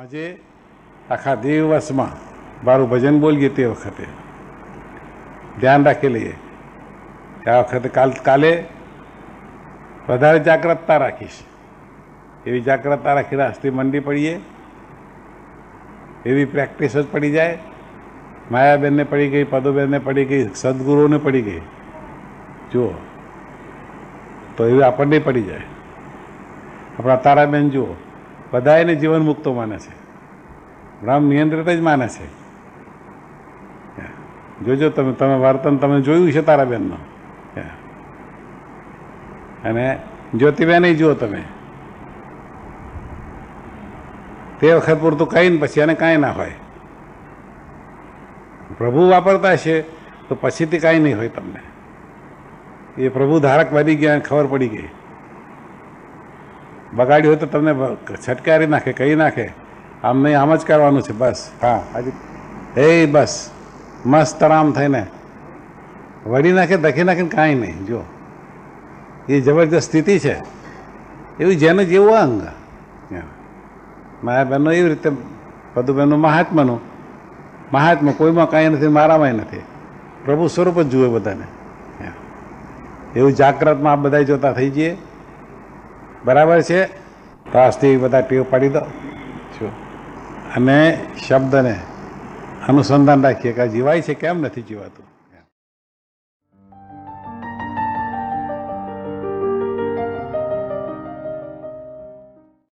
આજે આખા દિવસમાં મારું ભજન બોલીએ તે વખતે ધ્યાન રાખી લઈએ કે આ વખતે કાલે વધારે જાગ્રતતા રાખીશ. એવી જાગ્રતતા રાખીને આજથી મંડી પડીએ, એવી પ્રેક્ટિસ જ પડી જાય. માયાબેનને પડી ગઈ, પદુબેનને પડી ગઈ, સદગુરુને પડી ગઈ, જુઓ તો એવી આપણને પડી જાય. આપણા તારાબેન જુઓ, બધા એને જીવન મુક્તો માને છે, બ્રહ્મ નિયંત્રિત જ માને છે. જોજો તમે વર્તન તમે જોયું છે તારાબેનનું. અને જ્યોતિબેન જુઓ તમે, તે વખત પૂરતું કંઈ ને પછી એને કાંઈ ના હોય. પ્રભુ વાપરતા હશે તો પછીથી કાંઈ નહીં હોય તમને. એ પ્રભુ ધારક બની ગયા, ખબર પડી ગઈ. બગાડ્યું હોય તો તમને છટકારી નાખે, કહી નાખે, આમ નહીં આમ જ કરવાનું છે બસ. હા આજે બસ મસ્ત આરામ થઈને વળી નાખે, ધકી નાખીને કાંઈ નહીં. જો એ જબરજસ્ત સ્થિતિ છે. એવું જેનું જેવું અંગ. માયાબેનનું એવી રીતે, પદુબેનનું મહાત્મા કોઈમાં કાંઈ નથી, મારામાંય નથી. પ્રભુ સ્વરૂપ જ જુએ બધાને. એવું જાગ્રતમાં આપ બધા જોતા થઈ જઈએ. બરાબર છે? તો આજથી બધા ટેવ પાડી દો અને શબ્દને અનુસંધાન રાખીએ કે જીવાય છે, કેમ નથી જીવાતું.